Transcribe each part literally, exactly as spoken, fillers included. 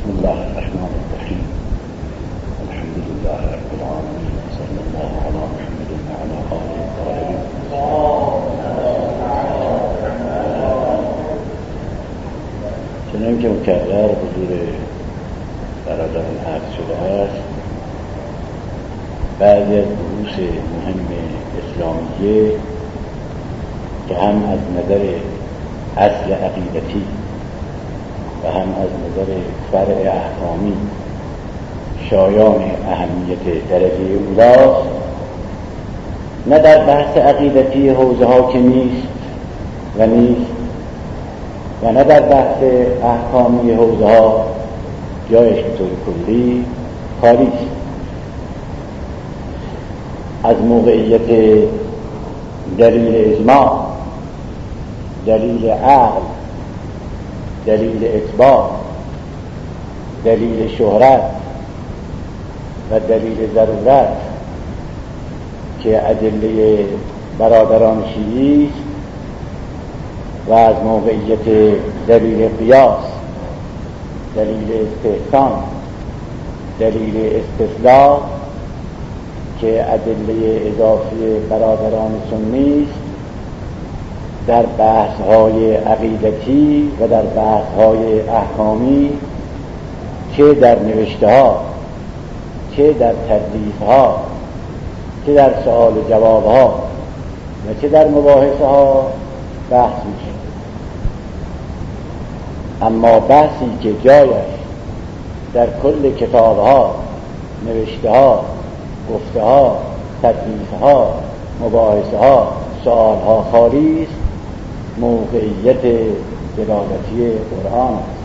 بسم الله الرحمن الرحیم. الحمد لله رب العالمین. صلی الله علی محمد و علی آله الطاهرین. چنانکه مکرر حضور برادران عرض شده است، بعضی از دروس مهم اسلامیه که هم از نظر اصل عقیدتی و هم از نظر فرع احکامی شایان اهمیت درجه اولاست، نه در بحث عقیدتی حوزه ها که نیست و نیست و نه در بحث احکامی حوزه ها جایش به طور کلی خالی است. از موقعیت دلیل اجماع، دلیل عقل، دلیل اثبات، دلیل شهرت و دلیل ضرورت که ادله برادران شیعی است، و از موقعیت دلیل قیاس، دلیل استحسان، دلیل استثلاث که ادله اضافی برادران سنی است، در بحث‌های عقیدتی و در بحث‌های احکامی، چه در نوشته‌ها، چه در تدریس‌ها، چه در سؤال و جواب‌ها و چه در مباحث‌ها بحث میشه. اما بحثی که جایش در کل کتاب‌ها، نوشته‌ها، گفته‌ها، تدریس‌ها، مباحثه‌ها، سؤال‌ها خالی است، موقعیت دلالتی قرآن است.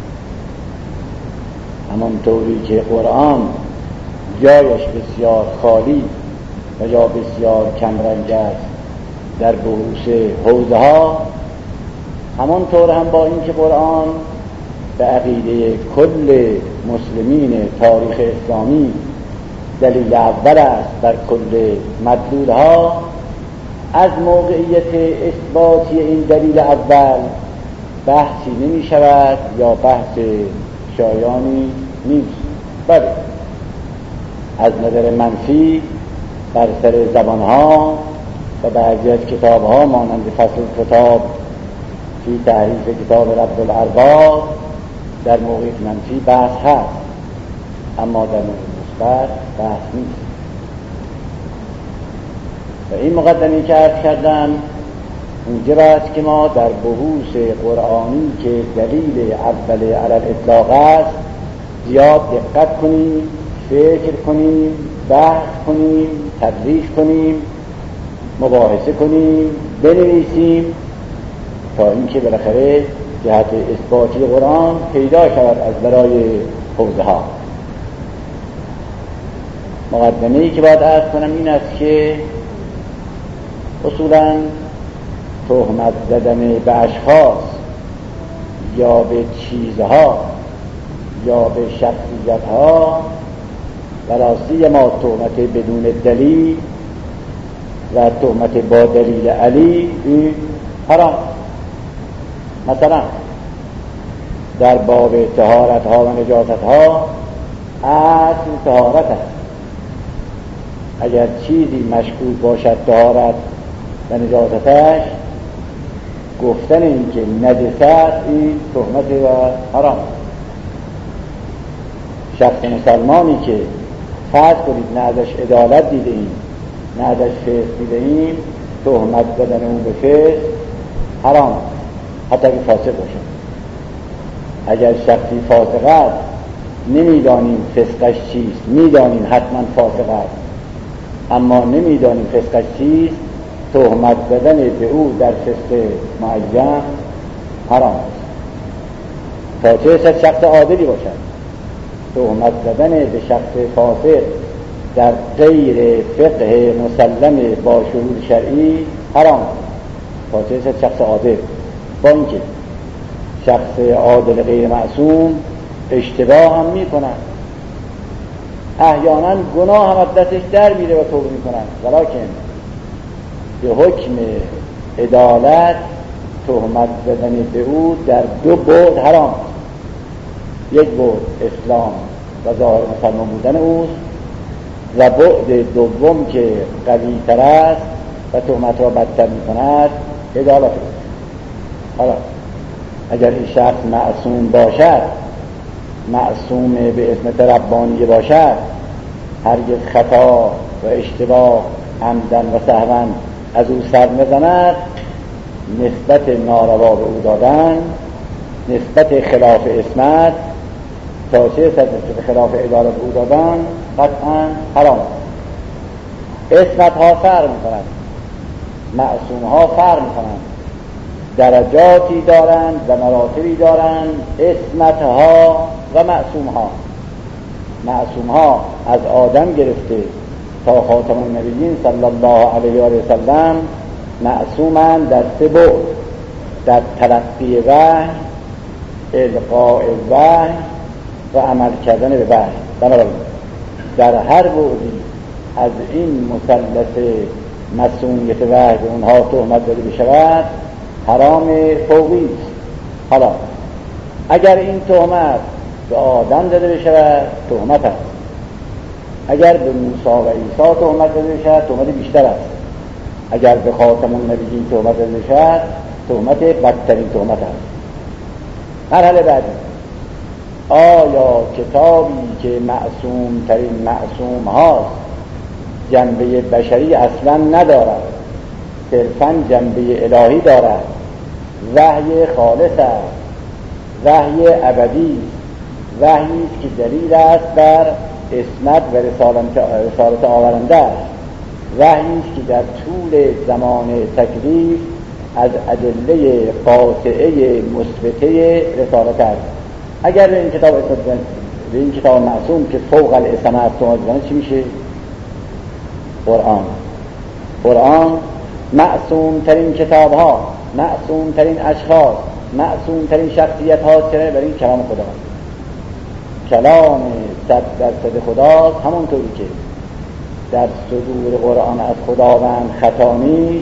همانطوری که قرآن جایش بسیار خالی و یا بسیار کمرنگ است در بحوث حوزه ها، همانطور هم با اینکه قرآن به عقیده کل مسلمین تاریخ اسلامی دلیل اول است بر کل مدلولها، از موقعیت اثباتی این دلیل اول بحثی نمی شود یا بحث شایانی نیست. بله، از نظر منفی بر سر زبانها و بعضی از کتابها مانند فصل کتاب فی تعریف کتاب رب الارباب در موقعیت منفی بحث هست، اما در موقعیت مثبت بحث نیست. و این مقدمی که عرض کردم موجب است که ما در بحوث قرآنی که دلیل اول علی الاطلاق است زیاد دقت کنیم، فکر کنیم، بحث کنیم، تدریس کنیم، مباحثه کنیم، بنویسیم، تا اینکه بالاخره جهت اثباتی قرآن پیدا شود از برای حوزه ها. مقدمه‌ای که باید عرض کنم این است که اصولاً تهمت زدن به اشخاص یا به چیزها یا به شخصیتها و راستی ما تهمت بدون دلیل و تهمت با دلیل علی این حرام. مثلا در باب طهارت ها و نجاست ها اصل طهارت است. اگر چیزی مشکوک باشد طهارت و نجاستش، گفتن این که نجست این تهمت و حرام. شخص مسلمانی که فرض کنید نه ازش عدالت دیده ایم نه ازش فسق دیده ایم، تهمت زدن اون به فسق حرام، حتی اگه فاسق باشد. اگر شخصی فاسق است نمیدانیم فسقش چیست، میدانیم حتما فاسق است اما نمیدانیم فسقش چیست، تهمت زدن به او در فسق معین حرام است. تا چه رسد شخص عادلی باشد، تهمت زدن به شخص فاسق در غیر فقه مسلم با شروط شرعی حرام است. تا چه رسد شخص عادل، با اینکه شخص عادل غیر معصوم اشتباه هم می کند، احیانا گناه هم از دستش در میره و توبه می کند، ولیکن به حکم عدالت تهمت زدن به او در دو بعد حرام. یک بعد اسلام و ظاهر مسلمان بودن اوست و بعد دوم که قوی تر است و تهمت را بدتر می کند عدالت است. حالا اگر این شخص معصوم باشد، معصوم به اسمت ربانی باشد، هرگز خطا و اشتباه عمدن و سهوا از او سر نزند، نسبت ناروا به او دادن، نسبت خلاف اسمت تا چه سر نسبت خلاف عدالت به او دادن قطعا حرام. اسمت ها فرق می کند، معصوم ها فرق می کنند، درجاتی دارند و مراتبی دارند اسمت ها و معصوم ها. معصوم ها از آدم گرفته تا خاتم النبیین صلی الله علیه و سلم معصومند در سه بعد: در تلقی وحی، القاء وحی و عمل کردن به وحی. بنابراین در هر بعدی از این مثلث مسئولیت وحی به اونها تهمت داده بشود حرام فوقی است. حالا اگر این تهمت به آدم داده بشود تهمت است، اگر به موسی و عیسی تهمت داده بشود تهمت بیشتر است، اگر به خاتم النبیین تهمت داده بشود تهمت بدترین تهمت است. مرحله بعدی: آیا کتابی که معصوم ترین معصوم هاست جنبه بشری اصلا ندارد، صرفاً جنبه الهی دارد، وحی خالص است، وحی ابدی، وحی است که دلیل است بر اسمت و رسالت آورنده است، وحی است که در طول زمان تکلیف از ادله قاطعه مثبته رسالت است. اگر به این کتاب به این کتاب معصوم که فوق العصمه است تهمت بزنه چی میشه؟ قرآن. قرآن معصوم ترین کتاب ها، معصوم ترین اشخاص، معصوم ترین شخصیت ها چه؟ برای این کلام خدا، کلام صد درصد خدا. همونطوری که در صدور قرآن از خداوند خطا نیست،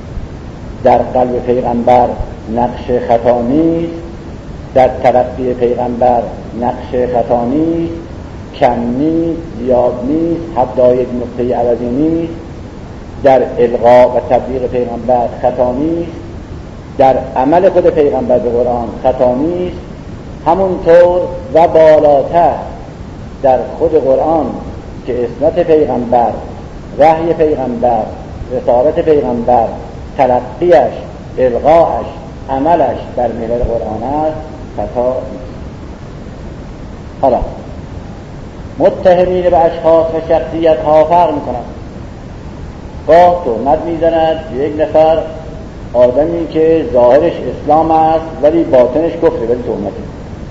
در قلب پیغمبر نقش خطا نیست، در تلقی پیغمبر نقش خطا نیست، کم نیست، زیاد نیست، حتی یک نقطه عوضی نیست، در القا و تبلیغ پیغمبر خطا نیست، در عمل خود پیغمبر به قرآن خطا نیست. همونطور و بالاتر در خود قرآن که اسمت پیغمبر، وحی پیغمبر، رسالت پیغمبر، تلقیش، القاش، عملش بر محور قرآن است، خطا نیست. حالا متهمین به اشخاص و شخصیت ها فرق می کنند. گاه تهمت می زند یک نفر آدمی که ظاهرش اسلام است ولی باطنش کفره، ولی تهمته.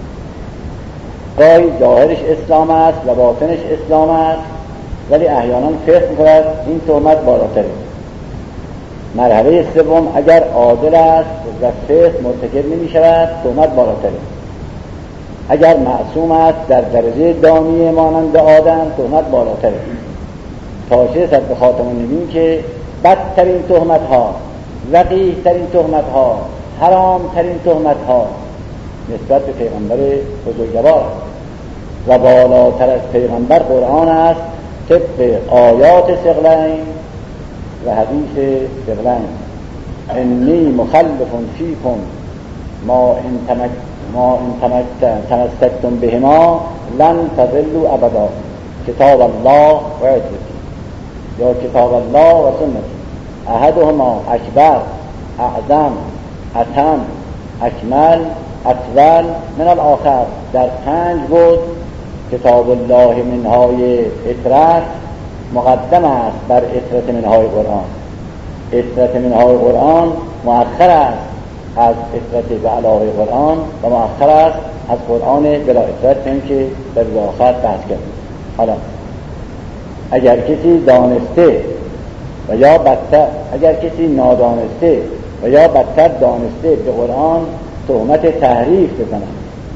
گاهی ظاهرش اسلام است و باطنش اسلام است ولی احیانا فسق می کند، این تهمت بالاتره. مرحله سوم اگر عادل است و فسق مرتکب نمی شود تهمت بالاتره. اگر معصوم است در درجه دانی مانند آدم تهمت بالاتره. تا چه رسد به خاتم النبیین که بدترین تهمت ها، وقیح ترین تهمت ها، حرام ترین تهمت ها نسبت به پیغمبر بزرگوار است و بالاتر از پیغمبر قرآن است، طبق آیات ثقلین و حدیث ثقلین: انی مخلف فیکم ما ان تمک ما ان تمسکتم بهما لن تضلوا ابدا، کتاب الله و عترتی، یا کتاب الله و سنتی، احدهما اکبر، اعظم، اتم، اکمل، اطول من الاخر. در پنج بود کتاب الله منهای عترت مقدم است بر عترت منهای قرآن. عترت منهای قرآن مؤخر است از عترت به علاوه قرآن و مؤخر است از قرآن بلا عترت، هم که در آخر بحث کردیم. حالا اگر کسی دانسته و یا بدتر اگر کسی نادانسته و یا بدتر دانسته به قرآن تهمت تحریف بزند،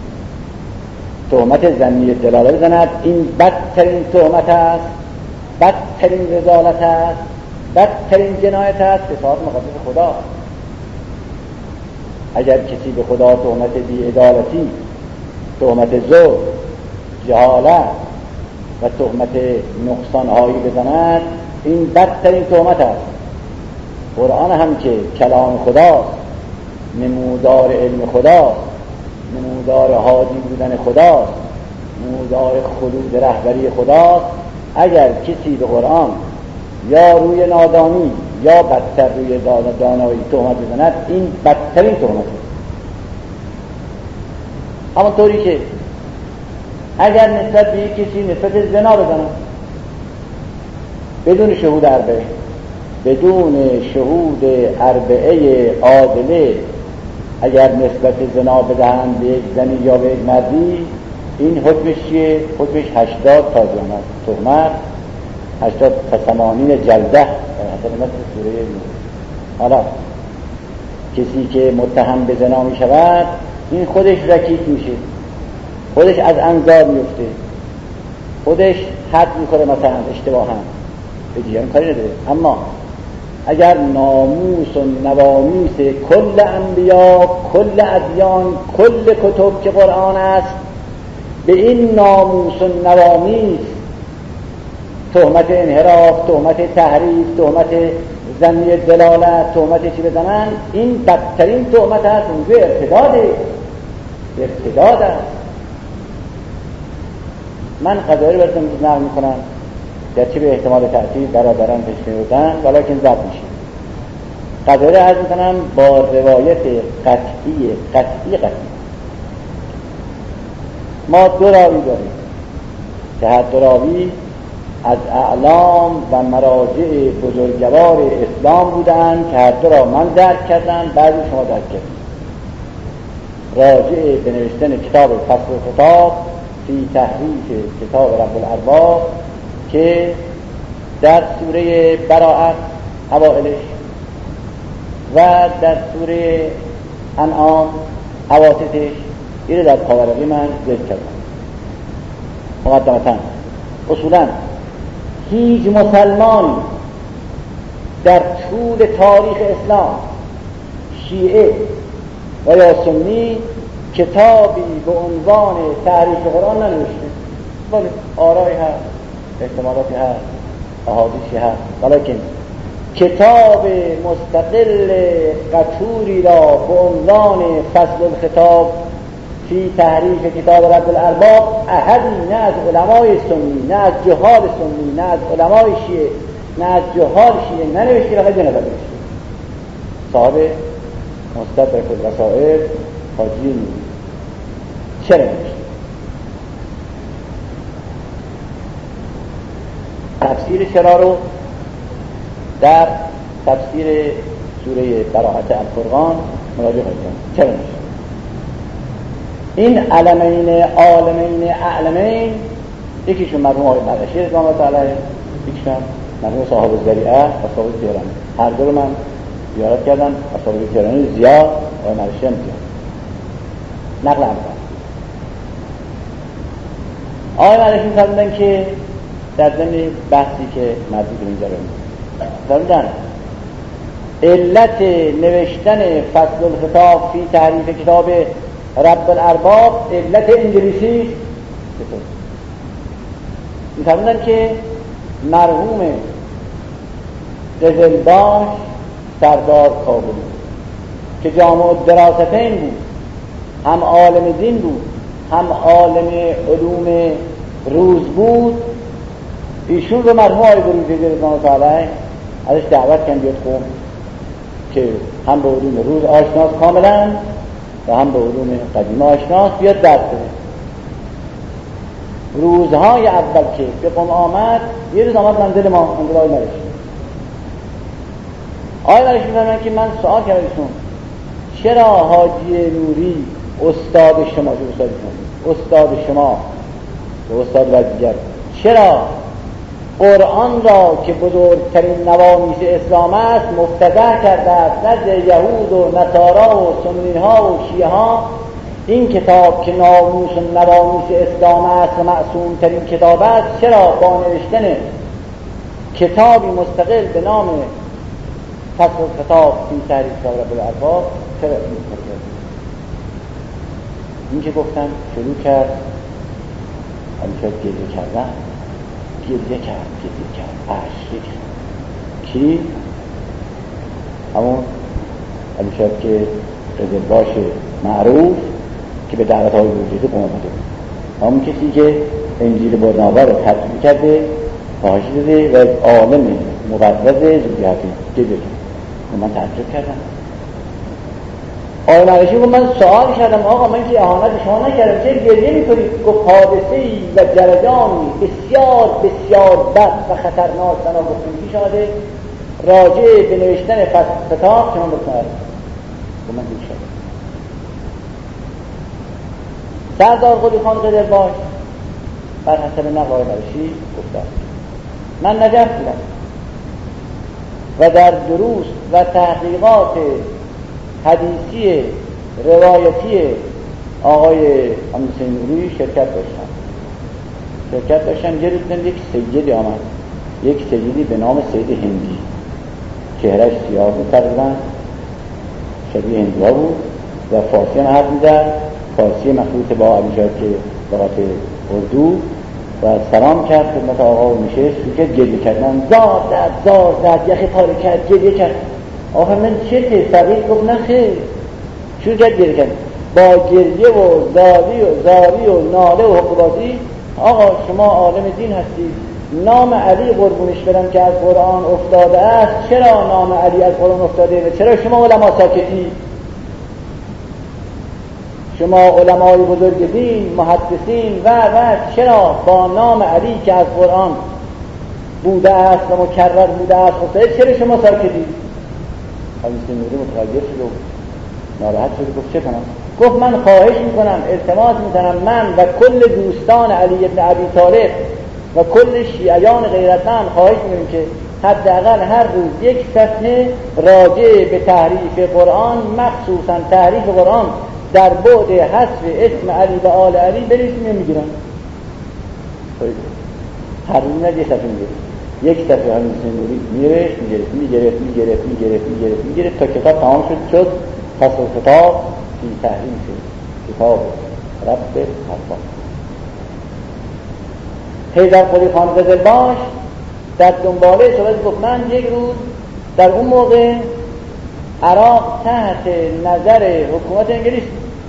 تهمت ظنی دلاله بزند، این بدترین تهمت است، بدترین رذالت است، بدترین جنایت است، اطاعت مقدس خدا. اگر کسی به خدا تهمت بی‌عدالتی تهمت زور، جهالت و تهمت نقصانهایی بزند، این بدترین تهمت است. قرآن هم که کلام خداست، نمودار علم خداست، نمودار هادی بودن خداست، نمودار خلود رهبری خداست، اگر کسی به قرآن یا روی نادانی یا بدتر روی دانایی تهمت بزند، این بدترین تهمت است. همونطوری که اگر نسبت به یک کسی نسبت زنا بزند بدون شهود اربعه، بدون شهود اربعه عادله اگر نسبت زنا بدهند به یک زنی یا به یک مردی، این حکمش چیه؟ حکمش هشتاد تازیانه است. تهمت هشتاد ثمانین جلده، حتی مثل سوره نور. حالا کسی که متهم به زنا می شود، این خودش رکیک میشه، خودش از انظار میفته، خودش حد میکنه، مثلا اشتباه هم به دیگران کاری نداره. اما اگر ناموس و نوامیس کل انبیا، کل ادیان، کل کتب که قرآن است، به این ناموس و نوامیس تهمت انحراف، تهمت تحریف، تهمت ضمی دلالت، تهمت چی بزنن، این بدترین تهمت است. اونجا ارتداده، ارتداد است. من قضایی رو براتون نقل میکنم، گرچه به احتمال تأثیر برادران پیش می‌بردن ولیکن ضبط میشه. قضایی رو عرض میکنم با روایت قطعی قطعی قطعی. ما دو راوی داریم که هر دو راوی از اعلام و مراجع بزرگوار اسلام بودند که هر دو را من درک کردم، بعضی شما درک کردید. راجع به نوشتن کتاب فصل الخطاب فی تحریف کتاب رب الارباب که در سوره براءت اوائلش و در سوره انعام اواسطش، این در پاورقی من ذکر کردم. مقدمتاً اصولاً هیچ مسلمان در طول تاریخ اسلام، شیعه و یا سنی، کتابی به عنوان تعریف قرآن ننوشته. بله آرای هست، احتمالاتی هست، احادیثی هست، ولیکن کتاب مستقل قطوری را به عنوان فصل الخطاب فی تحریف کتاب رب الارباب احدی نه از علمای سنی، نه از جهال سنی، نه از علمای شیعه، نه از جهال شیعه ننوشته و خیلی نظر نوشته. صاحب مستدرک الرسائل حاجی نوری چرا نوشته؟ تفسیر چرا رو در تفسیر سوره براءت الفرقان مراجعه کنید. چرا نوشته؟ این علمین عالمین اعلمین، یکیشون مرحوم آقای مرعشی رضوان الله تعالی، یکیشون مرحوم صاحب الذریعه و صاحب تهرانی. هر دو رو من زیارت کردم و صاحب تهرانی زیاد و مرعشی هم زیاد. نقل هم کردم. آقای مرعشی فرمودن که در ضمن بحثی که مربوط به اینجا رو فرمودن علت نوشتن فصل الخطاب فی تحریف کتاب رب الارباب علت انگلیسی می‌فرمودن که مرحوم قزلباش سردار کابلی که جامع الدراستین بود، هم عالم دین بود هم عالم علوم روز بود، ایشون رو مرحوم آقای بروجردی رضوان الله تعالی ازش دعوت کردن بیاد قم که هم به علوم روز آشناست کاملا و هم به علوم قدیم آشناست، بیاد درس بده. روزهای اول که به قم آمد، یه روز آمد منزل ما، منزل آقای مرعشی. آقای مرعشی می‌فرمایند که من سوال کردم ایشون چرا حاجی نوری استاد شما، جو استاد شما استاد شما و استاد وزیگر، چرا قرآن را که بزرگترین نوامیس اسلام است مفتضح کرده است نزد یهود و نصارا و سنی ها و شیعه ها؟ این کتاب که ناموس و نوامیس اسلام است و معصوم ترین کتاب است، چرا با نوشتن کتابی مستقل به نام فصل الخطاب فی تحریف کتاب رب الارباب چرا این کار کرد؟ این که گفتم شروع کرد همینطور گریه کردن، گریه کرد گریه کرد اشک ریخت. کی؟ همون همینطور که قزلباش معروف که به دعوت های وجودی قوم آمده بود، همون کسی که انجیل برنابا رو ترجمه کرده، فاحشه داده و عالم مقدس زوجیتی گریه کرد. من تعجب کردم. آقای نقشی گفت من سوال کردم آقا من که اهانت شما نکردم چه گریه میکنید؟ گفت حادثه‌ای و جریانی بسیار بسیار بد و خطرناک بنا گفتیم پیش آمده راجع به نوشتن کتاب شما بکنید. گفت من دیر شدم. سردار قلی خان قزلباش بر حسب نقل آقای نقشی گفتم من نجف بودم و در دروس و تحقیقات حدیثی روایتی آقای حسین نوری شرکت داشتن شرکت داشتن یه روز یک سیدی آمد، یک سیدی به نام سید هندی، چهرهش سیاه بود تقریبا، شبیه هندوها بود و فارسی هم حرف می‌زد، فارسی مخلوط با ابیجاد که لغت اردو، و سلام کرد خدمت آقا و نشست شروع کرد گریه کردن، زار زد زار زد یخی پاره کرد گریه کرد. آقا من چه فقیر؟ گفت نه خیر. شروع کرد گریه کرد با گریه و زاری و زاری و ناله و حقوقاتی. آقا شما عالم دین هستید، نام علی قربونش برم که از قرآن افتاده است، چرا نام علی از قرآن افتاده و چرا شما علما ساکتی؟ شما علمای بزرگ دین، محدثین و و چرا با نام علی که از قرآن بوده است و مکرر بوده است افتاده، چرا شما ساکتی؟ حسین نوری متغیر شد و ناراحت شد. گفت چه کنم؟ گفت من خواهش میکنم، التماس میکنم، من و کل دوستان علی بن ابی طالب و کل شیعیان غیرتمند خواهش میکنیم که حداقل هر روز یک صفحه راجع به تحریف قرآن، مخصوصا تحریف قرآن در بعد حذف اسم علی و آل علی بنویسیم و میگیرم. هر روز نه یک صفحه میگیرم. یک صفحه همین حسین نوری میرشت میگرفت میگرفت میگرفت میگرفت میگرفت میگرفت تا کتاب تمام شد شد فصل کتاب فی تحریم شد، کتاب رب حرفا. حیدر قلی خان قزلباش در دنباله صحبت گفت من یک روز در اون موقع عراق تحت نظر حکومت انگلیس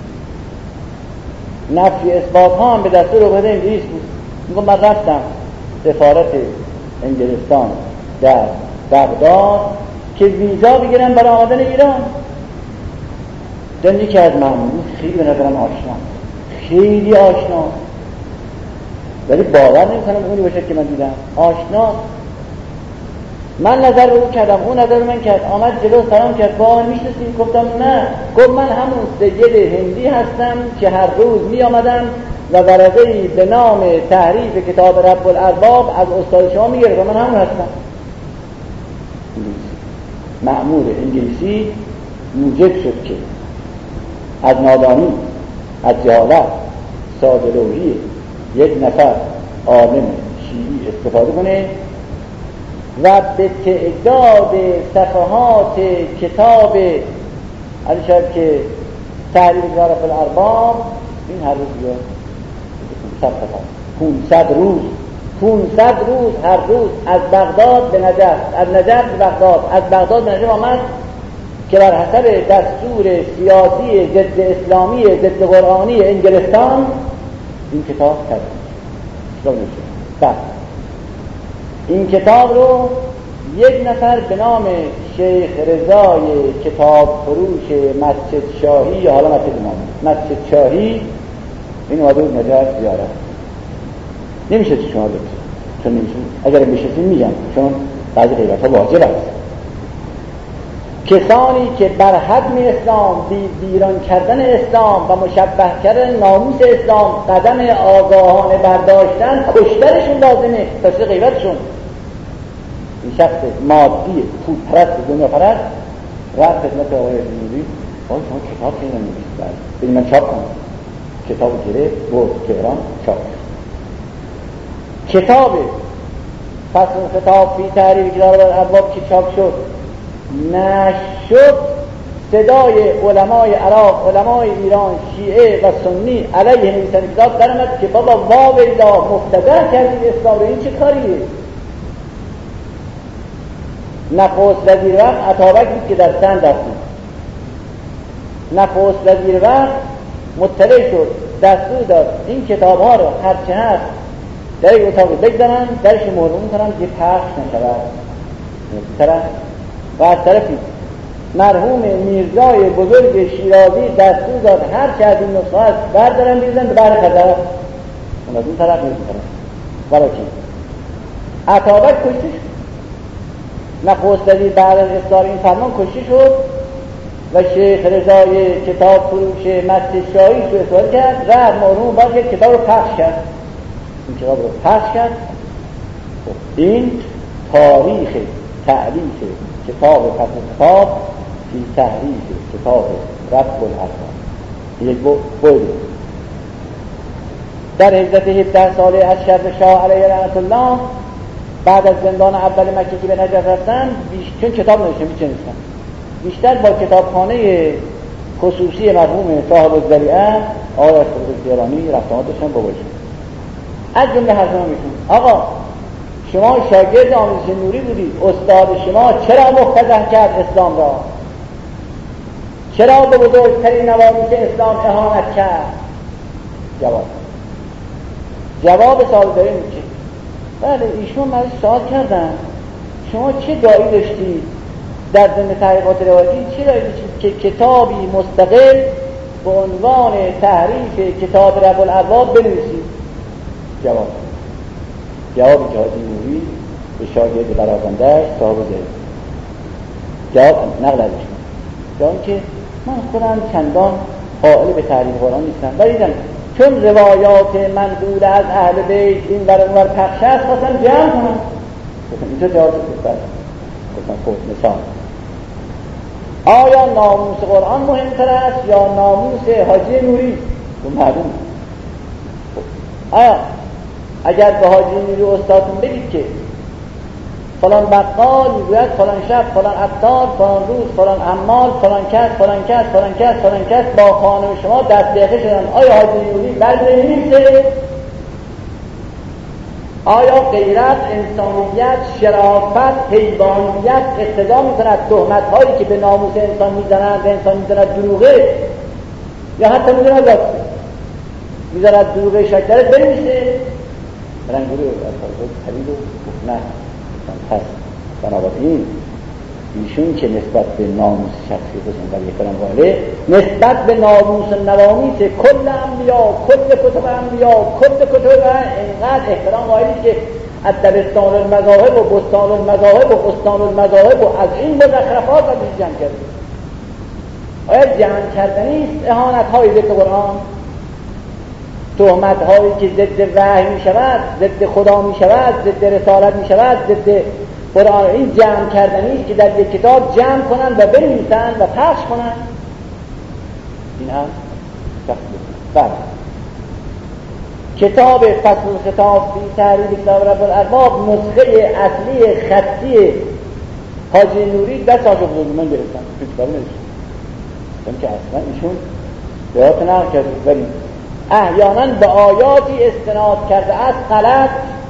نفی اثبات ها هم به دستور حکومت انگلیس بود. میگم من رفتم سفارت انگلستان در بغداد که ویزا بگیرم برای آمدن ایران. دنجی که از ممنون خیلی به نظرم آشنا، خیلی آشنا، ولی باور نمی‌کنم اونی باشه که من دیدم. آشنا. من نظر رو کردم، اون نظر رو من کرد، آمد جلو سلام کرد، با من میشناسی؟ گفتم نه. گفت من همون سید هندی هستم که هر روز می آمدم و ورقه‌ای به نام تحریف کتاب رب الارباب از استاد شما میگرفتم. من همون هستم. مأمور انگلیسی موجب شد که از نادانی، از جهالت، ساده‌لوحی یک نفر عالم شیعی استفاده کنه و به تعداد صفحات کتاب علی شاید که تحریف رب الارباب این هر روز بیاد پونصد روز پونصد روز هر روز از بغداد به نجف، از نجف به بغداد، از بغداد به نجف آمد که بر حسب دستور سیاسی ضد اسلامی ضد قرآنی انگلستان این کتاب کرد. بعد این کتاب رو یک نفر به نام شیخ رضای کتاب فروش مسجد شاهی یا حالا مسجد امام مسجد شاهی این اومده بود نجف زیارت. نمیشه چی شما بگید، چون نمیشه، اگر میشستیم میگم چون بعضی غیبت ها واجب است. کسانی که بر حجم اسلام، ویران کردن اسلام و مشبه کردن ناموس اسلام قدم آگاهانه برداشتن، کشترشون لازمه تفسیر غیبتشون. این شخص مادی پول پرست دنیا پرست رفت خدمت آقای نوری، آقای شما کتاب خیلی نمی‌نویسید، ببین من چاپ کنم. کتاب گرفت برد تهران چاپ کرد. کتاب فصل خطاب فی تحریف کتاب الارباب که چاپ شد نشد صدای علمای عراق، علمای ایران، شیعه و سنی علیه نویسنده کتاب در آمد که بابا واویلا مبتدع کردید اسلام رو، این چه کاریه؟ نخست وزیر وقت اتابک بود که در سند دستور نخست وزیر وقت مطلع شد، دستور داد این کتاب ها رو هرچه هست در یک اتاق بگذارن، درش مهرمون کنن که پخش نشود. طرف و از طرفی مرحوم میرزای بزرگ شیرازی دستور داد هر چه از این نسخه هست بردارن بریزن به بحر خزر. اون از این طرف نیست این طرف برای چی؟ اتابک کشته شد. نخست وزیر بعد از اصدار این فرمان کشته شد و شیخ رضای کتاب فروش مسجد شاهی رو اصدار کرد، رفت مرحوم باشه کتاب رو پخش کرد. این کتاب رو پخش کرد. این تاریخ تعلیف کتاب فصل کتاب فی تحریف کتاب رب الارباب. یک بود در هجرت هفده ساله از شر شاه علیه رحمت الله بعد از زندان اول مکه که به نجف رفتن، چون کتاب نوشتن بیچه نیستن، بیشتر با کتابخانه خصوصی مرحوم صاحب الذریعه آقای اشرف تهرانی رفت آمد داشتن باباشون. از جمله حرف میشون آقا شما شاگرد آموزش نوری بودید، استاد شما چرا مفتضح کرد اسلام را؟ چرا به بزرگترین نوامیس اسلام اهانت کرد؟ جواب جواب سوال داره میگه بله ایشون من سوال کردن شما چه دایی داشتید در ضمن تحقیقات روایتی، چه دایی داشتید که کتابی مستقل به عنوان تحریف کتاب رب الارباب بنویسید؟ جواب جوابی که حاجی نوری به شاگرد برازندهش صاحب زید جواب نقل ازش جواب که من خودم چندان قائل به تحریف قرآن نیستم، ولی دیدم چون روایات منقول از اهل بیت این برای اونور پخش است خواستم جمع کنم. اینجا جواب شد بله گفتم خود مثال آیا ناموس قرآن مهمتر است یا ناموس حاجی نوری؟ تو معلوم آیا اگر به حاجی نوری استادتون بگید که فلان بقال میگوید فلان شب فلان عطار فلان روز فلان عمال فلان کس فلان کس فلان کس فلان کس با خانم شما دست بیخه شدن، آیا حاجی نوری بلده نیسته؟ آیا غیرت، انسانیت، شرافت، حیوانیت اقتضا میکند تهمت هایی که به ناموس انسان میزنند، انسان میزند دروغه یا حتی میزند راسته میزند دروغه شکلت بنویسه؟ رنگوری از فرزاد حبیب و نه پس بنابراین ایشون که نسبت به ناموس شخصی بسن و احترام قائله، نسبت به ناموس نوامیس کل انبیا کل کتب انبیا کل کتب اینقدر احترام قائلی که از دبستان المذاهب و بستان المذاهب و استان المذاهب و از این مزخرفات را بیش جمع کرده. آیا جمع کردنی است اهانت های ضد قرآن؟ تهمت هایی که ضد وحی می شود، ضد خدا می شود، ضد رسالت می شود، ضد قرآن، این جمع کردنی است که در یک کتاب جمع کنند و بنویسند و پخش کنند. این هم بله کتاب فصل خطاب فی تحریف کتاب رب الارباب نسخه اصلی خطی حاجی نوری دست آقا بزرگ من گرفتم تو کتاب نوشتم که اصلا ایشون بیات نقل کرده، ولی احیانا به آیاتی استناد کرده است غلط،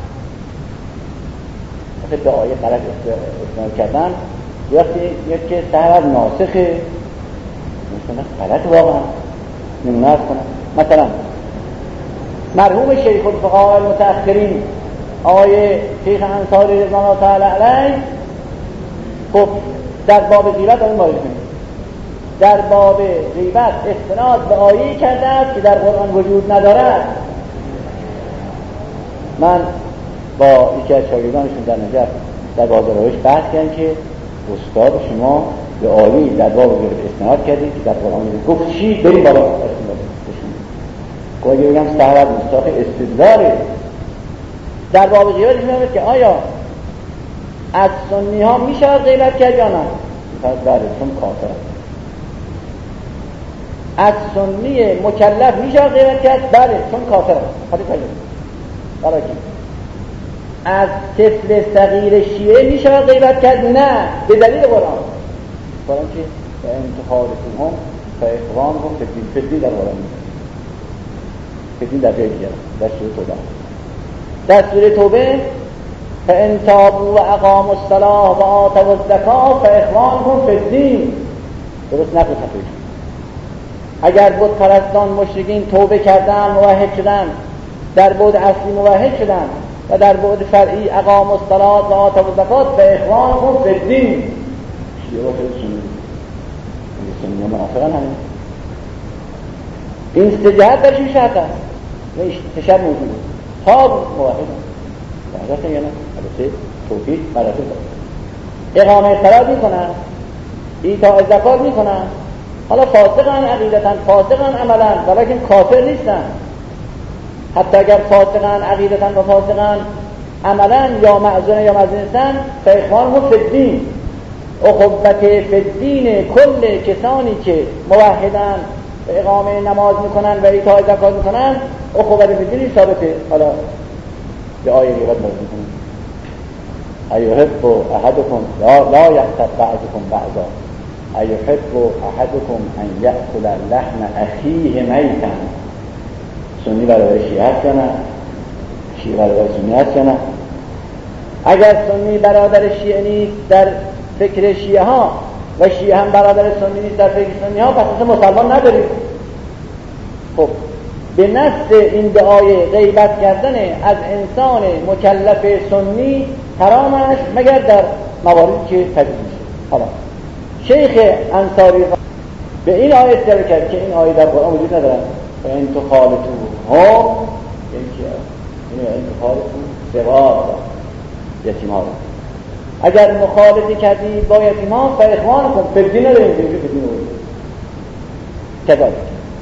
به آیه غلط استناد کردن وقتی یک که سهر ناسخه مثلا غلط واقعا نمونه ارز کنم. مثلا مرحوم شیخ الفقهاء المتأخرین آقای شیخ انصاری رضوان الله تعالی علیه خب در باب غیبت این باید کنید در باب غیبت استناد به آیه‌ای کرده است که در قرآن وجود ندارد. من با یکی از شاگردانشون در نجف در بازاراش بحث کردن که استاد شما به آیه‌ای در باب غیبت استناد کردید که در قرآن وجود گفت چی؟ بریم بالا استناد که اگه بگم سهر مستاق استدلاره در باب غیبت میگم که آیا از سنی ها میشه غیبت کرد یا نه؟ بله چون کافر از سنی مکلف میشه غیبت کرد؟ بله چون کافر است. خاطر کنید برای کی؟ از طفل صغیر شیعه میشه غیبت کرد؟ نه به دلیل قرآن. قرآن که و انتخالتون فاخوان هم فتین فتین در قرآن فتین در جای دیگر در سوره توبه در سوره توبه فان تابوا و اقاموا الصلاة و آتوا الزکاة فاخوانکم فی الدین. درست نقل صحیح. اگر بت پرستان مشرکین توبه کردن موحد شدن در بعد اصلی موحد شدن و در بعد فرعی اقاموا الصلاة و آتوا الزکاة فاخوانکم فی الدین. شیعه و سنی سنی منافقان همین این سه جهت در شیشه هست این تشر موجوده تا موحد واضحه یا نه؟ البته توحید مراتب داره. اقامه صلات میکنن، ایتاء زکات میکنن، حالا فاسقن عقیدتن فاسقن عملا ولیکن کافر نیستن. حتی اگر فاسقن عقیدتن و فاسقن عملا یا معذور یا معذور نیستن فاخوانهم فی الدین. اخوت فی الدین کل کسانی که موحدن و اقامه نماز میکنن و ایتاء زکات میکنن اخوت فی الدین ثابته. حالا به آیه دیگر مرد میکنیم ایحب احدکم لا, لا یغتب بعضکم بعضا ایحب احدکم ان یأکل لحم اخیه میتا. سنی برادر شیعه هست یا نه؟ شیعه برادر سنی هست یا نه؟ اگر سنی برادر شیعه نیست در فکر شیعه ها و شیعه هم برادر سنی نیست در فکر سنی ها پس اصلا مسلمان نداریم. خب به نص این دعای غیبت کردن از انسان مکلف سنی حرام است مگر در مواردی که تجویز شده. حالا شیخ انصاری به این آیه استدلال کرد که این آیه در قرآن وجود ندارد و ان تخالطوهم این که این ان تخالطوهم صغار یتیمان اگر مخالطه کردی با یتیمان فاخوانکم فی الدین نداریم که فی الدین کذالک.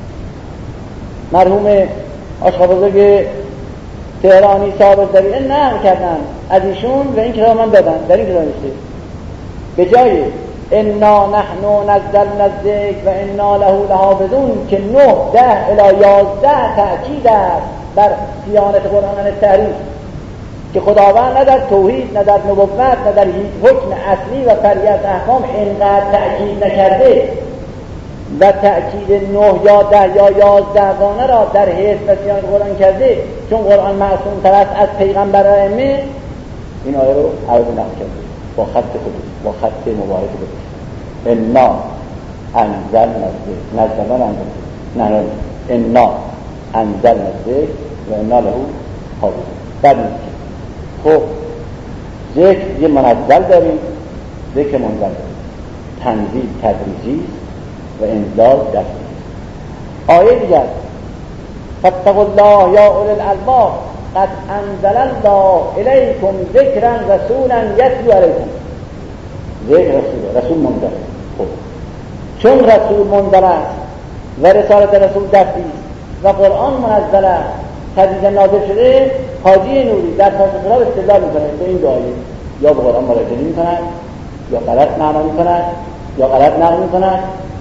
مرحوم آشقا بزرگ تهرانی صاحب دریعه نقل کردن از ایشون و این کتاب من دادن. در این کتاب نوشته به جای انا نحن نزلنا الذکر و انا له لحافظون که نه ده الی یازده تأکید است بر صیانت قرآن از تحریف که خداوند نه در توحید نه در نبوت نه در حکم اصلی و فرعی از احکام اینقدر تأکید نکرده و تأکید نه یا ده یا یازده گانه را در حفظ و صیانت قرآن کرده چون قرآن معصوم تر است از پیغمبر و ائمه. این آیه رو عرض نقل کرده با خط خودش با خط مبارک خودش انا انزلنا الذکر نزلنا نه نه انا انزلنا الذکر و انا له حافظون. بعد میگه خب ذکر یه منزل داریم ذکر منزل داریم تنزیل تدریجی و انزال دستی. آیه دیگر فاتقوا الله یا اولی الالباب قد انزل الله الیکم ذکرا رسولا یتلو علیکم. ذکر رسول رسول منزل. خب چون رسول منزل است و رسالت رسول دستی و قرآن منزل است تدریجا نازل شده حاجی نوری در فصل خلاب استدلال میکنه به این آیه یا به قرآن مراجعه میکنن یا غلط معنا میکنن یا غلط نقل میکنن.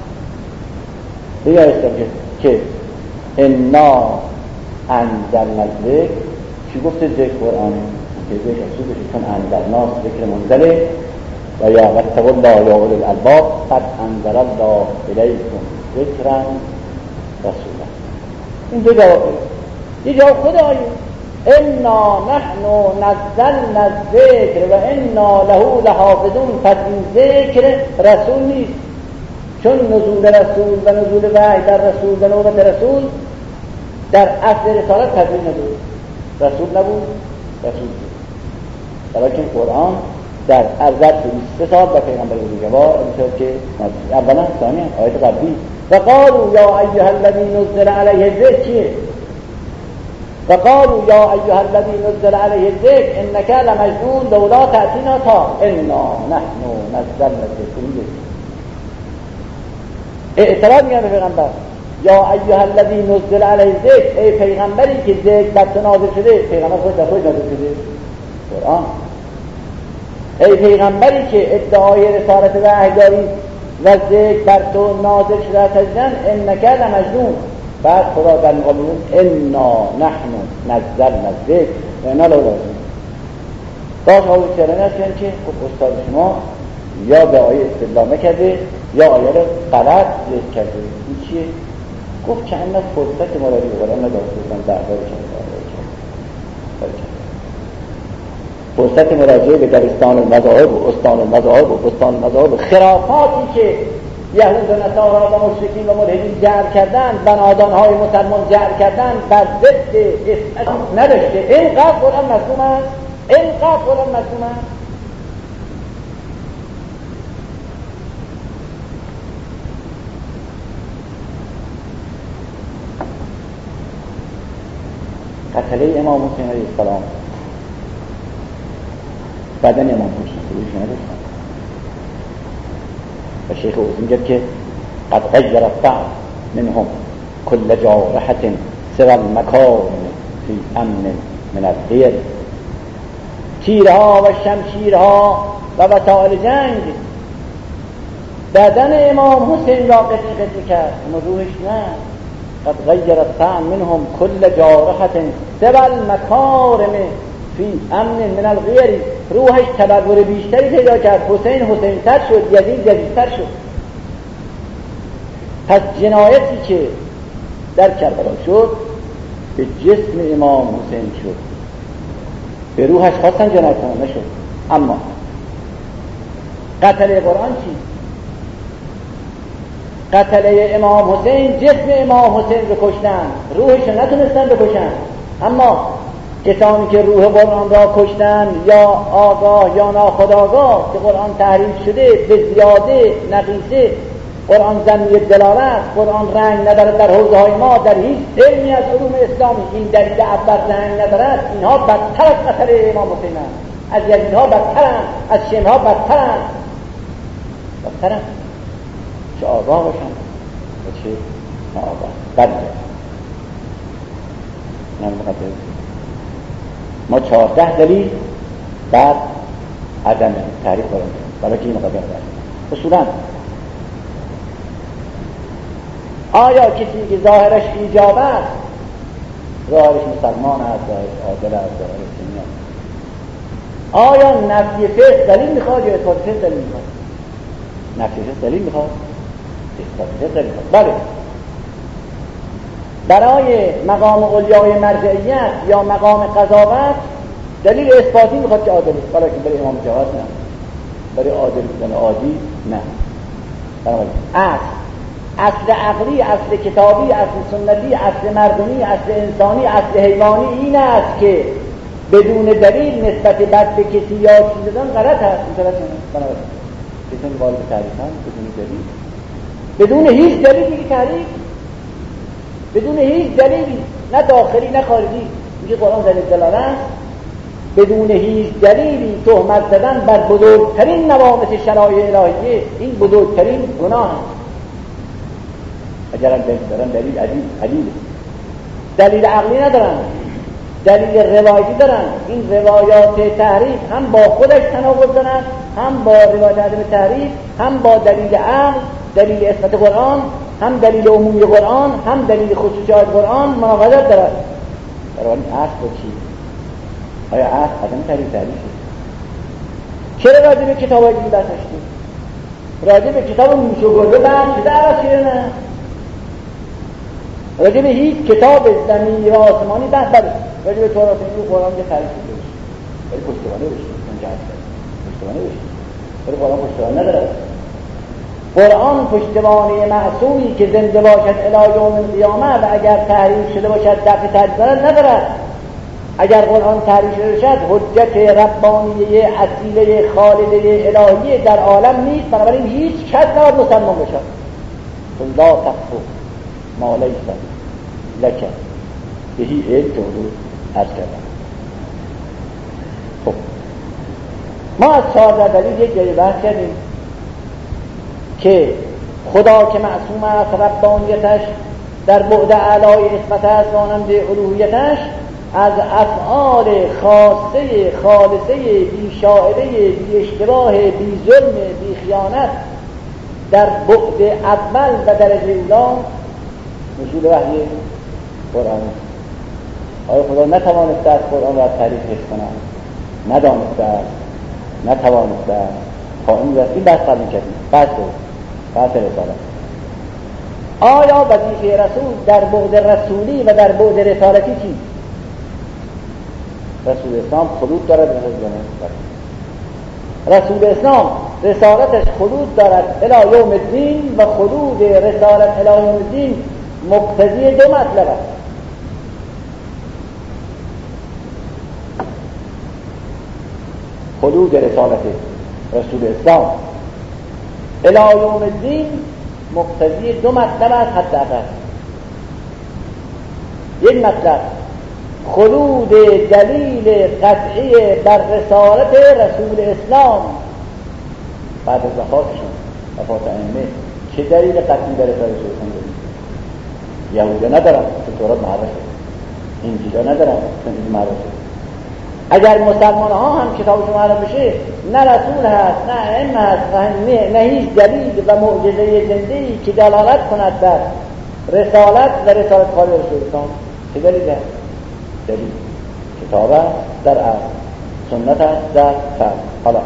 دیگه هستم که که انا انزلنا الذکر چی گفته ذکر قرآنه که ذکر رسول بشه چون انزلنا ذکر منزله و یا واتقوا الله یا اولی الالباب قد انزل الله الیکم ذکرا رسولا. این دو جواب یه جواب خود آیه انا نحن نزلنا الذکر و انا له لحافظون. پس این ذکر رسول نیست چون نزول رسول و نزول وحی در رسول و نوبت رسول در اصل رسالت تدریج ندود رسول نبود رسول بود. ولیکن قرآن در ارزد سه سال با پیغمبر بزرگوار میشد که اولا ثانیا آیت قبلی و قالوا یا ایها الذی نزل علیه الذکر چیه؟ و قالوا یا ایها الذی نزل علیه الذکر انک لمجنون لولا تأتینا تا انا نحن نزلنا الذکر. اعتراض میگن به پیغمبر یا ایها الذی نزل علیه الذکر ای پیغمبری که ذکر بر تو نازل شده. پیغمبر خود در خود نازل شده قرآن. ای پیغمبری که ادعای رسالت وحی داری و ذکر بر تو نازل شده تجدن انک لمجنون. بعد خدا در مقابل انا نحن نزلنا الذکر و انا له لحافظون. باز حاضر کردن است که خب استاد شما یا به آیه استدلال نکرده یا آیه رو غلط ذکر کرده. این چیه؟ گفت که انا فرصت مرادی قرآن نداشته بودن دعوای کرده فرصت مراجعه به دبستان المذاهب و استان المذاهب و استان المذاهب خرافاتی که یهود و نصارا و مشرکین و ملحدین جعل کردن، بنادانهای مسلمان جعل کردن بر ضد اسلام نداشته. اینقدر قرآن مظلوم است، اینقدر قرآن مظلوم است. قتله امام حسین علیه السلام بدن امام حسین رویش نداشتن و شیخ اوزی میگه که قد غیر الطعن منهم کل جارحة سوى المکارم فی امن من الغیر. تیرها و شمشیرها و وسایل جنگ بدن امام حسین را قطع قطع کرد اما روحش نه. قد غیر الطعن منهم کل جارحة سوى المکارم فی امن من الغیر. روحش تبرور بیشتری پیدا کرد. حسین حسین تر شد، یزید یزید تر شد. پس جنایتی که در کربلا شد به جسم امام حسین شد، به روحش خواستن جنایت کنن نشد. اما قتل قرآن چی؟ قتل امام حسین جسم امام حسین رو کشتن، روحش رو نتونستن بکشن. اما کسانی که روح قرآن را کشتن یا آگاه یا ناخودآگاه که قرآن تحریف شده به زیاده نقیصه، قرآن ضمیر دلالت، قرآن رنگ ندارد در حوزه های ما، در هیچ علمی از علوم اسلامی این دلیل اول رنگ ندارد، اینها بدتر از قتل امام حسین هست. از یزیدها بدترند، از شیعه‌ها بدترند. بدترند چه آگاه باشند و چه ناآگاه. بله ما چهارده دلیل بر عدم تعریف قرآن داریم برای که این مقدر داریم. اصولا آیا کسی که ظاهرش ایجاب است، ظاهرش مسلمان است، ظاهرش عادل است، ظاهرش سنی است، آیا نفی فقه دلیل میخواد یا اثبات فقه دلیل میخواد؟ نفی فقه دلیل میخواد، اثبات فقه دلیل میخواد. بله، برای مقام علیای مرجعیت یا مقام قضاوت دلیل اثباتی میخواد که عادل است، برای که برای امام جهاد نه، برای عادل بودن عادی نه. برای اصل اصل عقلی، اصل کتابی، اصل سنتی، اصل مردمی، اصل انسانی، اصل حیوانی این است که بدون دلیل نسبت بد به کسی یا چیز دادن غلط است. این غلط نیست. بنابراین کسی وارد تعریفن بدون دلیل، بدون هیچ دلیلی تحریف، بدون هیچ دلیلی، نه داخلی نه خارجی، میگه قرآن دلیل دلالت، بدون هیچ دلیلی تهمت زدن بر بزرگترین نوامس شرایع الهیه، این بزرگترین گناه است. اگر دلیل دارن دلیل عدیل عدیل دلیل عقلی ندارن، دلیل روایتی دارن. این روایات تحریف هم با خودش تناقض دارن، هم با روایت عدم تحریف، هم با دلیل عقل، دلیل اثبات قرآن، هم دلیل عمومی قرآن، هم دلیل خصوصیات قرآن مناقضت دارن. بنابراین اصل چی؟ آیا اصل عدم تحریف تعریفه؟ چرا راجع به کتاب‌های دیگه بحث داشتیم؟ راجع به کتاب موسی و گربه بحث شده اصلا نه؟ راجع به هیچ کتاب زمینی و آسمانی بحث بده. راجع به تورات و قرآن که تعریف شده باشه، ولی پشتوانه بشه، اونجا هست پشتوانه بشه، ولی قرآن پشتوانه نداره. قرآن پشتوانه معصومی که زنده باشد الی یوم القیامه و اگر تحریف شده باشد دفع تحریف نداره. اگر قرآن تحریف شده باشد حجت ربانیه اصیله خالده الهی در عالم نیست. بنابراین هیچ کس نباید مسلمان باشد. لا تقف ما لیس لک بهی علم که حضور عرض کردم. خب ما از چهارده دلیل یک جایی بحث کردیم که خدا که معصوم است، ربانیتش در بعد اعلای اسمت است، مانند الوهیتش از افعال خاصه خالصه بی شائبه بی اشتباه بی ظلم بی خیانت در بعد اول و درجه اولا نزول وحی قرآن. آیا خدا نتوانسته از قرآن را تعریف حس کنند؟ ندانسته است، نتوانسته است، قائم رسمی بحث قبل کردیم بحث بحث رسالت. آیا وظیفه رسول در بعد رسولی و در بعد رسالتی چی؟ رسول اسلام خلود دارد رسول اسلام رسالتش خلود دارد الی یوم الدین و خلود رسالت الی یوم الدین مقتضی دو مطلب است. خلود رسالت رسول اسلام الی یوم الدین مقتضی دو مطلب است حداقل. یک مطلب خلود دلیل قطعی بر رسالت رسول اسلام بعد از وفاتشون، وفات ائمه، چه دلیل قطعی بر رسالت رسول اسلام داریم؟ یهودی ندارن که تورات معرفه، انجیل ندارن که انجیل معرفه. اگر مسلمان ها هم کتابشون معرفه بشه نه رسول هست نه ائمه هست نه هیچ دلیل و معجزه زنده‌ای که دلالت کند بر رسالت و رسالت خالی رسول اسلام. چه دلیل هست؟ دلیل کتاب در اصل، سنت است در فرد. حالا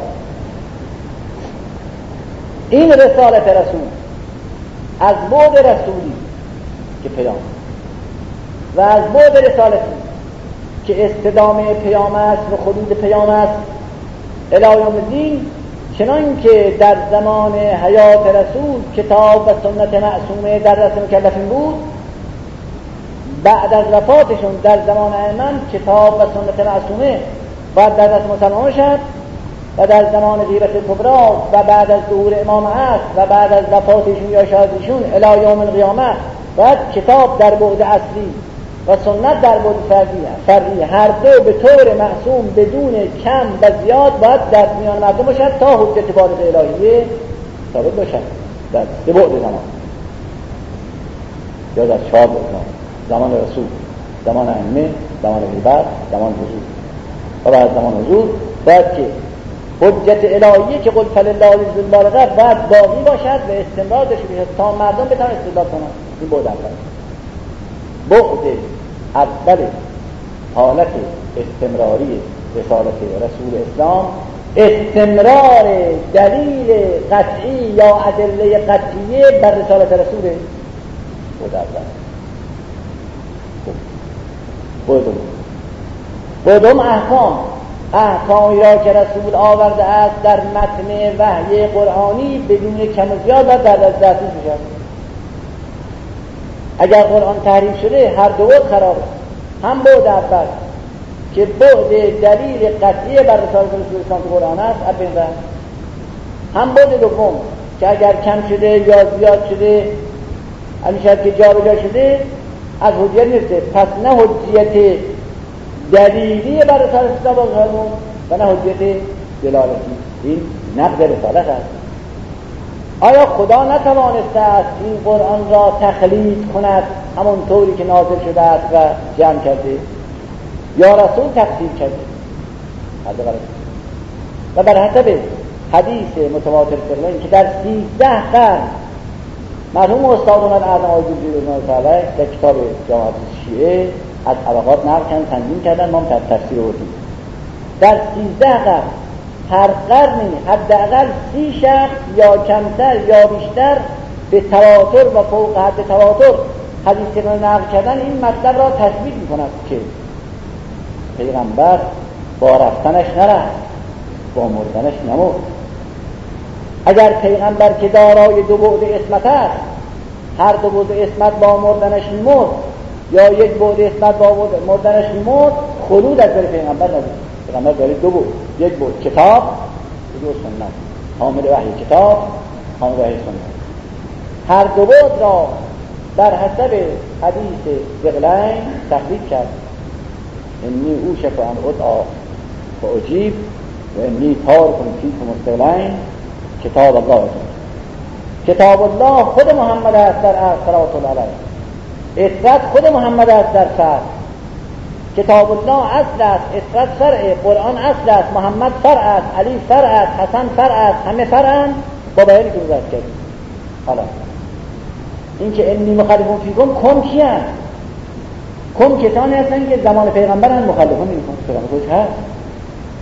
این رسالت رسول از بعد رسولی که پیام و از بعد رسالتی که استدامه پیام است و خلود پیام است الی یوم الدین، چنان که در زمان حیات رسول کتاب و سنت معصومه در دست مکلفین بود، بعد از وفاتشون در زمان ائمه کتاب و سنت معصومه باید در دست مسلمان شد و در زمان غیرت کبرا و بعد از ظهور امام عصر و بعد از وفاتشون یا شهادتشون الی یوم القیامه باید کتاب در بعد اصلی و سنت در بعد فرعی هر دو به طور معصوم بدون کم و زیاد باید در میان مردم باشد تا حجت بالغ الهیه ثابت باشد در سه بعد زمان یا در چهار بعد زمان: زمان رسول، زمان ائمه، زمان غیبت، زمان حضور. و بعد زمان حضور باید که حجت الهیه که قل فلله البالغه باید باقی باشد و استمرار داشته باشد تا مردم بتوانند استدلال کنند. این بعد اول. بعد اول حالت استمراری رسالت رسول اسلام استمرار دلیل قطعی یا ادله قطعیه بر رسالت رسول. بعد اول. بودم بودم احکام احکامی را که رسول آورده است در متن وحی قرآنی بدون کم و زیاد و در از دسترس میشود. اگر قرآن تحریف شده هر دو بعد خرابه. هم بعد اول که بعد دلیل قطعی بر رسالت رسول اسلام که قرآن است ابن، هم بعد دوم که اگر کم شده یا زیاد شده همیشه که جا به جا شده از حجیت نیسته، پس نه حجیت دلیلی بر رسالت اسلام قانون و نه حجیت دلالتی. این نقض رسالت است. آیا خدا نتوانسته است این قرآن را تخلیق کند همون طوری که نازل شده است و جمع کرده، یا رسول تخلیق کرده؟ و بر حسب حدیث متواتر فرمودن که در سیزده قرن مرحوم استادان الاعظم آقای جوزی رحمه الله علیه در کتاب جماعت شیعه از طبقات نقل کردن، تنظیم کردن، ما هم تفسیر آوردیم. در سیزده قرن هر قرنی حداقل سی شخص یا کمتر یا بیشتر به تواتر و فوق حد تواتر حدیث رو نقل کردن این مطلب را تثبیت می‌کند که پیغمبر با رفتنش نرفت، با مردنش نمرد. اگر پیغمبر که دارای دو بعد عصمت است هر دو بعد عصمت با مردنش می‌مرد یا یک بعد عصمت با مردنش می‌مرد، خلود از بر پیغمبر نبود. پیغمبر داره دو بعد، یک بعد کتاب، دو سنت، حامل وحی کتاب، حامل وحی سنت. هر دو بعد را در حسب حدیث بغلین تخلیق کرد. انی اوشک ان ادعا فاجیب و انی تارک فیکم الثقلین کتاب الله. کتاب الله خود محمد است در صلوات الله علیه. اطرت خود محمد است در فرد. کتاب الله اصل است، اطرت فرع، قرآن اصل است، محمد فرع است، علی فرع است، حسن فرع است، همه فرعند با بیانی که وضع کردیم. حالا این که انی مخالفون فیکم کم کی هست؟ کم کسانی هستن که زمان پیغمبر هم مخالفون این کم پیغمبر هست.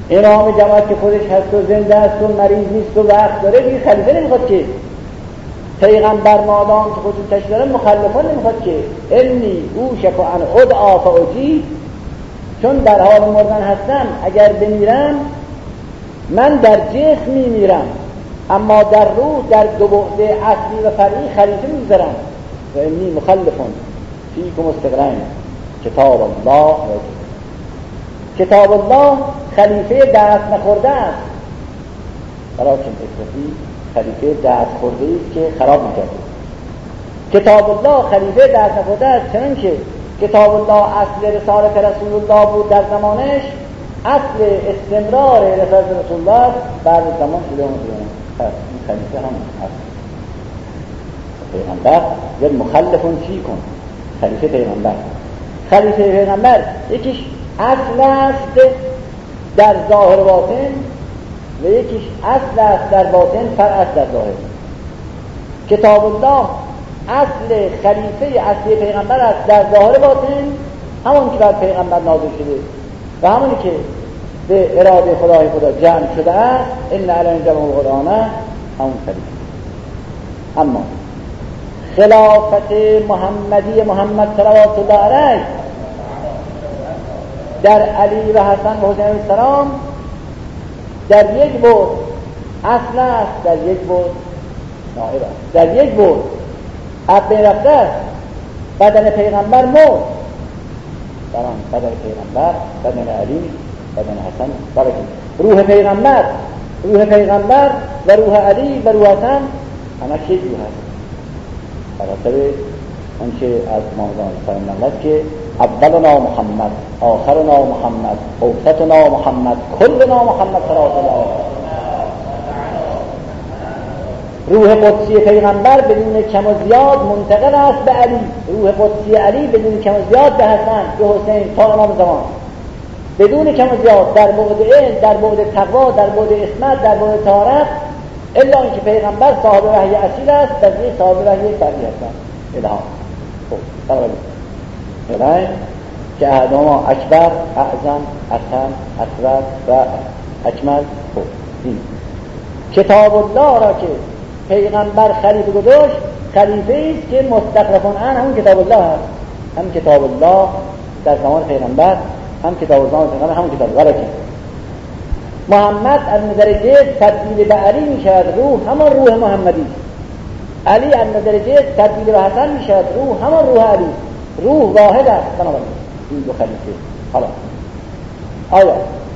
امام جماعت که خودش هست و زنده است و مریض نیست و وقت داره دیگه خلیفه نمیخواد که. پیغمبر مادام که خودشون تشریف دارن مخلفان نمیخواد که. انی اوشک ان ادعا فاجیب، چون در حال مردن هستم اگر بمیرم من در جسم میمیرم اما در روح در دو بعد اصلی و فرعی خلیفه میذارم. و انی مخلفون فیکم استقرین کتاب الله و کتاب الله خلیفه دست نخورده است. برای چون اکتفی خلیفه دست خورده است که خراب نکرده. کتاب الله خلیفه دست نخورده است، چنان که کتاب الله اصل رسالت رسول الله بود در زمانش، اصل استمرار رسالت رسول الله بعد زمان شده اون شده هست. این خلیفه هم هست پیغمبر و مخلفون چی کن خلیفه پیغمبر. خلیفه پیغمبر یکیش اصل است در ظاهر باطن و یکیش اصل است در باطن فرع است در ظاهر. کتاب الله اصل خلیفه اصلی پیغمبر است در ظاهر باطن، همون که بر پیغمبر نازل شده و همونی که به اراده خدای خدا جمع شده است. ان علی جمع القرآن همون خلیفه. اما خلافت محمدی محمد صلوات الله علیه در علی و حسن و حسین علیه السلام در یک بعد اصل است، در یک بعد نائب است. در یک بعد اب رفته است، بدن پیغمبر مرد، بدن پیغمبر، بدن علی، بدن حسن، برکت روح پیغمبر، روح پیغمبر و روح علی و روح حسن همه یک روح هست. براتر آنچه از موضوع سلام نقل که اولنا محمد، آخرنا محمد، اوسطنا محمد، کلنا محمد صلی الله علیه و روح قدسی پیغمبر بدون کم و زیاد منتقل است به علی، روح قدسی علی بدون کم و زیاد به حسن، به حسین تا امام زمان، بدون کم و زیاد در بعد علم، در بعد تقوا، در بعد اسمت، در بعد طهارت، الا اینکه پیغمبر صاحب وحی اصیل است، بقیه صاحب وحی فرعی هستند. الهام خب الهی که احدهما اکبر، اعظم، اتم، اکبر و اکمل. خب این کتاب الله را که پیغمبر خلیفه گذاشت، خلیفه است که مستخلفون ان همون کتاب الله هست. هم کتاب الله در زمان پیغمبر، هم کتاب الله پیغمبر، همون کتاب الله که محمد از درجه تبدیل به علی می شود، روح همان روح محمدی. علی از درجه تبدیل به حسن می شود، روح همان روح علی. روح واحد است. بنابراین این دو خلیفه حالا آیا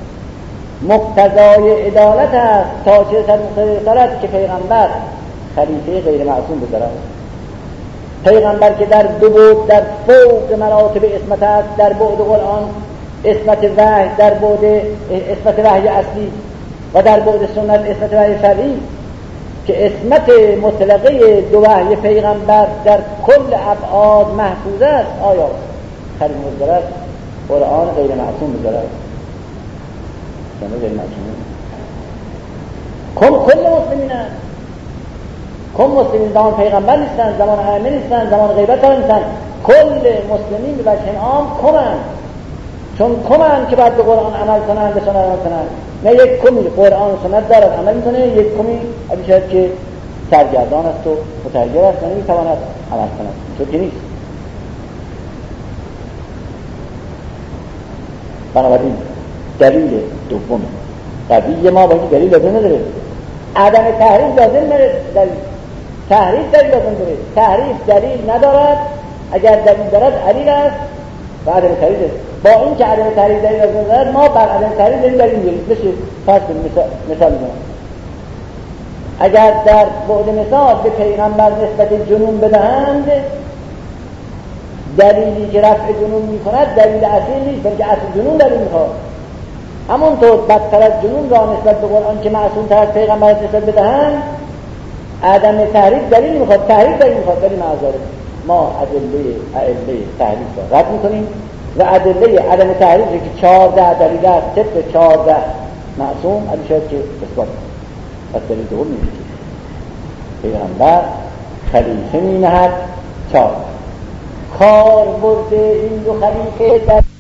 مقتضای عدالت است تا چه سرد که پیغمبر خلیفه غیر معصوم بذارد؟ پیغمبر که در دو بعد در فوق مراتب اسمت است، در بعد قرآن اسمت وحی، در بعد اسمت وحی اصلی و در بعد سنت اسمت وحی فرعی، که اسمت مطلقه دو وحی پیغمبر در کل ابعاد محفوظ است. آیا خلیفه بذارد قرآن غیر معصوم بذارد؟ شما غیر معصوم کل کل مسلمین است. کل مسلمین زمان پیغمبر نیستن، زمان ائمه نیستن، زمان غیبت ها نیستن. کل مسلمین به وجه عام کمن، چون کمن که باید به قرآن عمل کنن، به سنت عمل کنن. نه یک کمی قرآن و سنت دارد عمل میکنه، یک کمی ابی شاید که سرگردان است و متحیر است و نمیتواند عمل کند، چون که نیست. بنابراین دلیل دوم قضیه ما باید دلیل لازم نداره. عدم تحریف لازم نداره. دلیل تحریف دلیل لازم داره. تحریف دلیل ندارد. اگر دلیل دارد علیل است و عدم تحریف است. با این که عدم تحریف دلیل لازم دارد، ما بر عدم تحریف دلیل دلیل می‌گیریم. بشه فرض کنیم مثال میزنم. اگر در بعد مثال به پیغمبر نسبت جنون بدهند، دلیلی که رفع جنون می‌کند دلیل اصلی نیست، بلکه اصل جنون دلیل می‌خواد. همونطور بدتر از جنون را نسبت به قرآن که معصوم تر از پیغمبر نسبت بدهند، عدم تحریف دلیل میخواد، تحریف دلیل میخواد. ولی معذرت ما ادله ادله تحریف را رد میکنیم و ادله عدم تحریف که چهارده دلیل است، طبق چهارده معصوم علی شاید که اثبات. پس دلیل دوم میگه پیغمبر خلیفه مینهد. چهار کار برده این دو خلیفه در